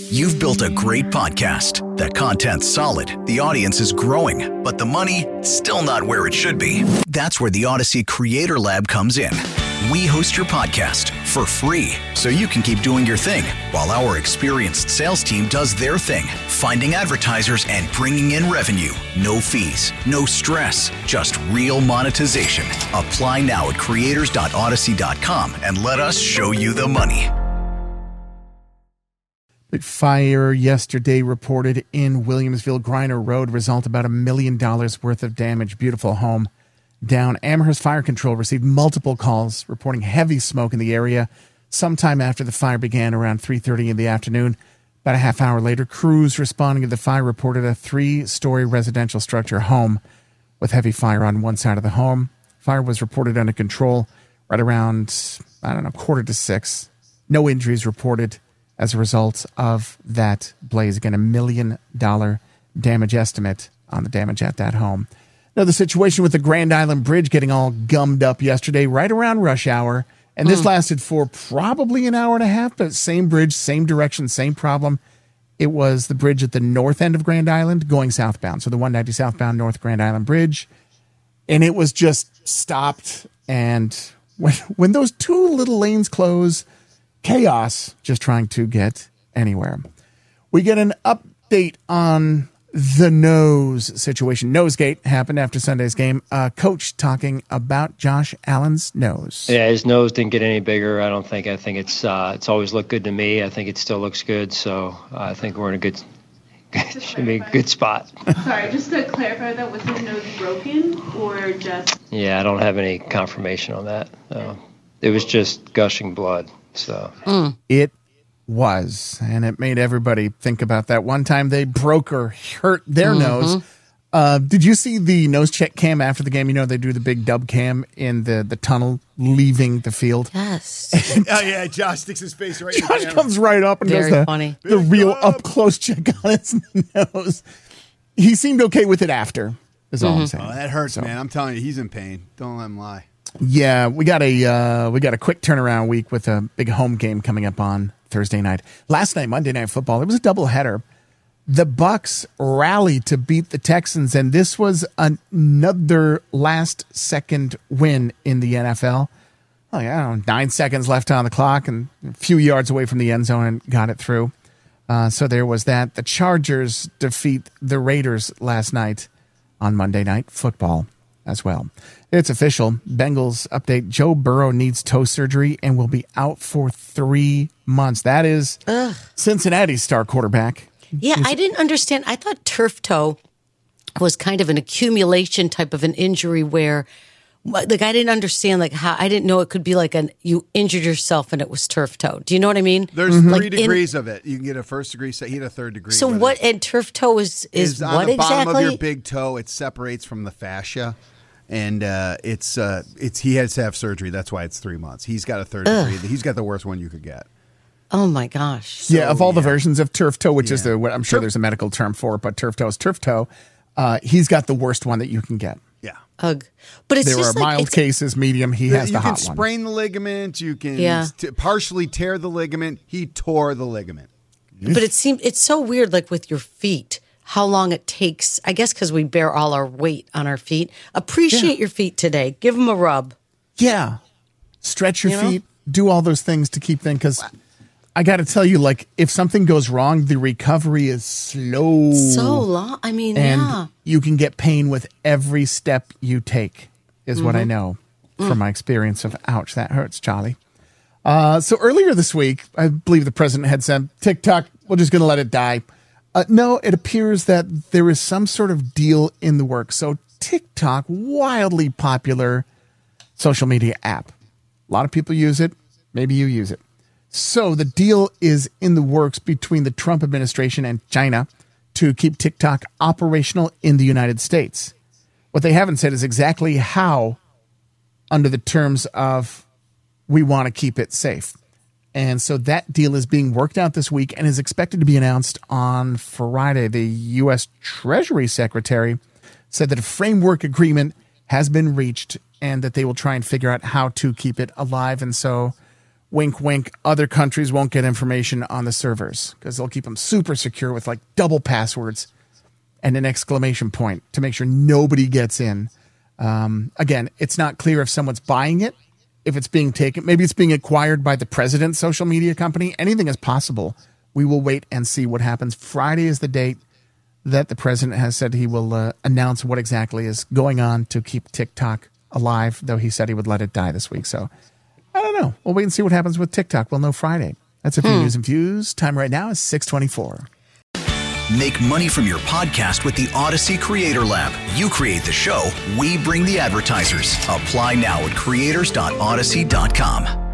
You've built a great podcast. The content's solid, the audience is growing, but the money, still not where it should be. That's where the Odyssey Creator Lab comes in. We host your podcast for free, so you can keep doing your thing, while our experienced sales team does their thing, finding advertisers and bringing in revenue. No fees, no stress, just real monetization. Apply now at creators.odyssey.com and let us show you the money. Big fire yesterday reported in Williamsville. Griner Road, result about $1 million worth of damage. Beautiful home down. Amherst Fire Control received multiple calls reporting heavy smoke in the area sometime after the fire began around 3:30 in the afternoon. About a half hour later, crews responding to the fire reported a 3-story residential structure home with heavy fire on one side of the home. Fire was reported under control right around, 5:45. No injuries reported as a result of that blaze. Again, $1 million damage estimate on the damage at that home. Now, the situation with the Grand Island Bridge getting all gummed up yesterday, right around rush hour. And this lasted for probably an hour and a half, but same bridge, same direction, same problem. It was the bridge at the north end of Grand Island going southbound. So the 190 southbound North Grand Island Bridge. And it was just stopped. And when those two little lanes close, chaos just trying to get anywhere. We get an update on the nose situation. Nosegate happened after Sunday's game. Coach talking about Josh Allen's nose. Yeah, his nose didn't get any bigger. I think it's always looked good to me. I think it still looks good. So I think we're in a good should be a good spot. Sorry, just to clarify that, was his nose broken or just? Yeah, I don't have any confirmation on that. It was just gushing blood. So It was, and it made everybody think about that one time they broke or hurt their nose. Did you see the nose check cam after the game? You know, they do the big dub cam in the tunnel leaving the field. Yes. Oh, yeah, Josh sticks his face right in the Josh camera. comes right up and Very does funny. the real up-close check on his nose. He seemed okay with it after, is all I'm saying. Oh, that hurts, man. I'm telling you, he's in pain. Don't let him lie. Yeah, we got a quick turnaround week with a big home game coming up on Thursday night. Last night, Monday Night Football, it was a doubleheader. The Bucs rallied to beat the Texans, and this was another last-second win in the NFL. Like, I don't know, 9 seconds left on the clock and a few yards away from the end zone and got it through. So there was that. The Chargers defeat the Raiders last night on Monday Night Football as well. It's official. Bengals update. Joe Burrow needs toe surgery and will be out for 3 months. That is Cincinnati's star quarterback. Yeah, I didn't understand. I thought turf toe was kind of an accumulation type of an injury where, like, I didn't understand, like, how I didn't know it could be like you injured yourself and it was turf toe. Do you know what I mean? There's 3 degrees of it. You can get a first degree, so he had a third degree. So what? And turf toe is on what the exactly? bottom of your big toe. It separates from the fascia, and it's he has to have surgery. That's why it's 3 months. He's got a third degree. He's got the worst one you could get. Oh my gosh! Yeah, of all the versions of turf toe, which is what I'm sure there's a medical term for it, but turf toe is turf toe. He's got the worst one that you can get. Yeah. Ugh. But it's There just are like, mild cases, medium. He has the hot one. You can sprain the ligament. You can partially tear the ligament. He tore the ligament. But it's so weird, like with your feet, how long it takes. I guess because we bear all our weight on our feet. Appreciate your feet today. Give them a rub. Yeah. Stretch your feet. Do all those things to keep them, because I got to tell you, like, if something goes wrong, the recovery is slow. So long. I mean, and you can get pain with every step you take, is what I know from my experience of, ouch, that hurts, Charlie. So earlier this week, I believe the president had said, TikTok, we're just going to let it die. No, it appears that there is some sort of deal in the works. So TikTok, wildly popular social media app. A lot of people use it. Maybe you use it. So the deal is in the works between the Trump administration and China to keep TikTok operational in the United States. What they haven't said is exactly how, under the terms of we want to keep it safe. And so that deal is being worked out this week and is expected to be announced on Friday. The U.S. Treasury Secretary said that a framework agreement has been reached and that they will try and figure out how to keep it alive. And so wink, wink, other countries won't get information on the servers because they'll keep them super secure with like double passwords and an exclamation point to make sure nobody gets in. Again, it's not clear if someone's buying it, if it's being taken. Maybe it's being acquired by the president's social media company. Anything is possible. We will wait and see what happens. Friday is the date that the president has said he will announce what exactly is going on to keep TikTok alive, though he said he would let it die this week. So I don't know. We'll wait and see what happens with TikTok. We'll know Friday. That's a few news and views. Time right now is 6:24. Make money from your podcast with the Odyssey Creator Lab. You create the show, we bring the advertisers. Apply now at creators.odyssey.com.